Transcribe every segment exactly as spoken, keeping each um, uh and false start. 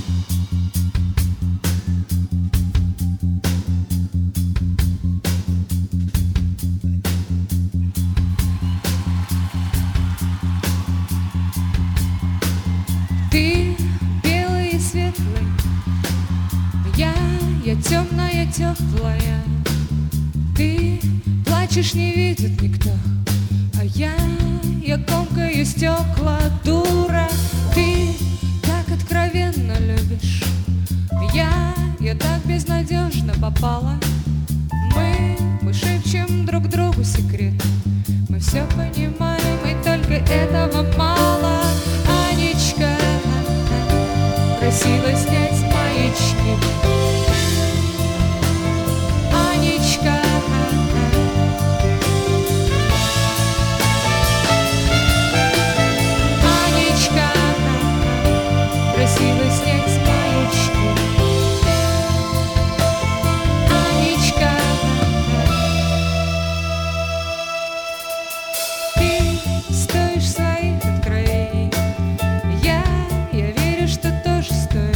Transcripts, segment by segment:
Ты белый и светлый, я, я темная, теплая. Ты плачешь, не видит никто, а я, я комкаю стекла, дура. Ты так откровенно любишь, я, я так безнадежно попала. Мы, мы шепчем друг другу секрет, мы все понимаем, и только этого мало. Анечка, просила снять маячки. Анечка, Анечка, просила снять маячки. Анечка, ты стоишь своих откровений, я, я верю, что тоже стою.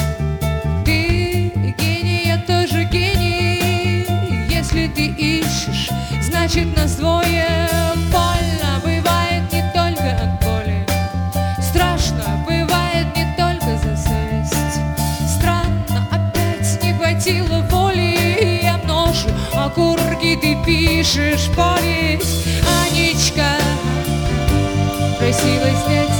Ты гений, я тоже гений. Если ты ищешь, значит нас двое. Больно бывает не только от боли, страшно бывает не только за совесть. Странно, опять не хватило воли. Я множу окурки, ты пишешь повесть. Анечка, просила снять